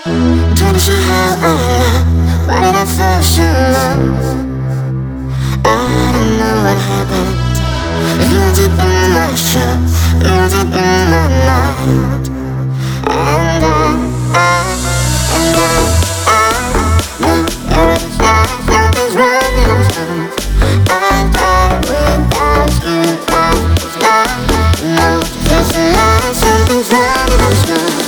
Don't you how I love? Why did I fall so low? I don't know what happened. You're deep in my shop, you're deep in my mind. And I know you're inside. Something's wrong in our songs. I die without you. Life's not. No, just a lie. Something's wrong in our songs.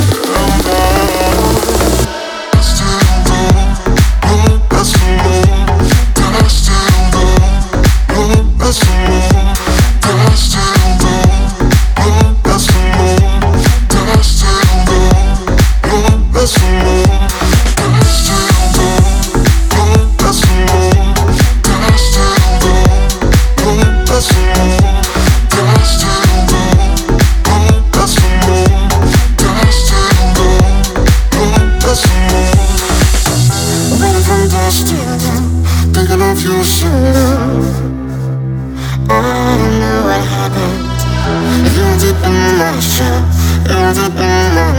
Thinking of you so long. I don't know what happened. You're deep in my shop, you're deep in my